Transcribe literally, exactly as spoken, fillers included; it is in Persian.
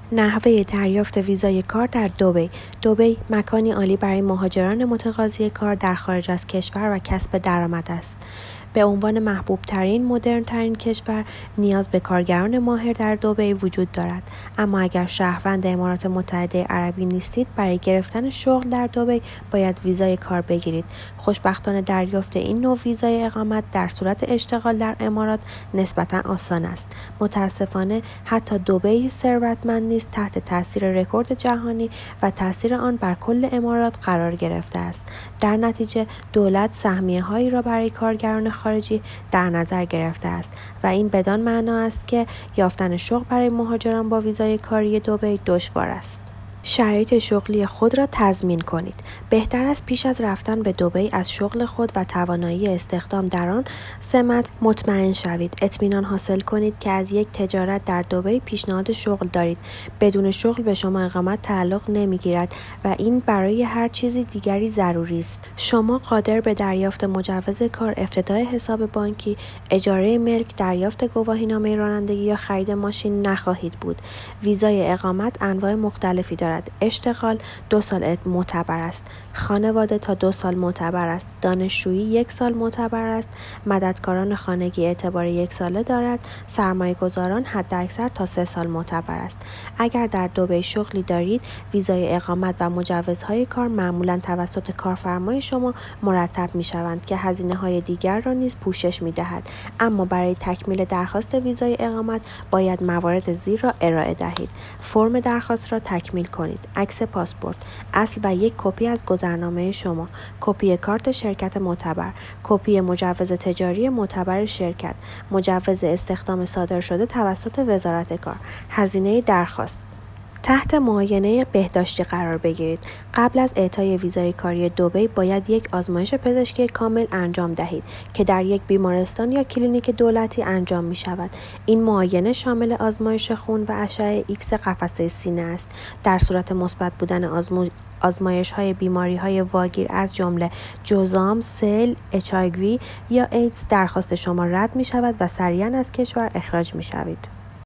نحوه دریافت ویزای کار در دبی. دبی مکانی عالی برای مهاجران متقاضی کار در خارج از کشور و کسب درآمد است. به عنوان محبوب ترین مدرن ترین کشور نیاز به کارگران ماهر در دبی وجود دارد. اما اگر شهروند امارات متحده عربی نیستید، برای گرفتن شغل در دبی باید ویزای کار بگیرید. خوشبختانه دریافت این نوع ویزای اقامت در صورت اشتغال در امارات نسبتا آسان است. متاسفانه حتی دبی ثروتمند نیز تحت تاثیر رکورد جهانی و تاثیر آن بر کل امارات قرار گرفته است. در نتیجه دولت سهمیه‌هایی را برای کارگران خارجی در نظر گرفته است و این بدان معنا است که یافتن شغل برای مهاجران با ویزای کاری دبی دشوار است. شرایط شغلی خود را تضمین کنید. بهتر است پیش از رفتن به دبی از شغل خود و توانایی استخدام در آن سمت مطمئن شوید. اطمینان حاصل کنید که از یک تجارت در دبی پیشنهاد شغل دارید. بدون شغل به شما اقامت تعلق نمیگیرد و این برای هر چیزی دیگری ضروری است. شما قادر به دریافت مجوز کار، افتتاح حساب بانکی، اجاره ملک، دریافت گواهینامه رانندگی یا خرید ماشین نخواهید بود. ویزای اقامت انواع مختلفی دارد. اشتغال دو سال معتبر است. خانواده تا دو سال معتبر است. دانشجویی یک سال معتبر است. مددکاران خانگی اعتبار یک ساله دارد. سرمایه گذاران حد اکثر تا سه سال معتبر است. اگر در دبی شغلی دارید، ویزای اقامت و مجوزهای کار معمولا توسط کارفرمای شما مرتب می شوند که هزینه های دیگر را نیز پوشش می دهد. اما برای تکمیل درخواست ویزای اقامت باید موارد زیر را ارائه دهید. فرم درخواست را تکمیل کنید. عکس پاسپورت، اصل و یک کپی از گذرنامه شما، کپی کارت شرکت معتبر، کپی مجوز تجاری معتبر شرکت، مجوز استخدام صادر شده توسط وزارت کار. هزینه درخواست: تحت معاینه بهداشتی قرار بگیرید. قبل از اعطای ویزای کاری دبی باید یک آزمایش پزشکی کامل انجام دهید که در یک بیمارستان یا کلینیک دولتی انجام می شود. این معاینه شامل آزمایش خون و اشعه ایکس قفسه سینه است. در صورت مثبت بودن آزمو... آزمایش های بیماری های واگیر از جمله جذام، سل، اچ آی وی یا ایدز درخواست شما رد می شود و سریعا از کشور اخراج می شوید.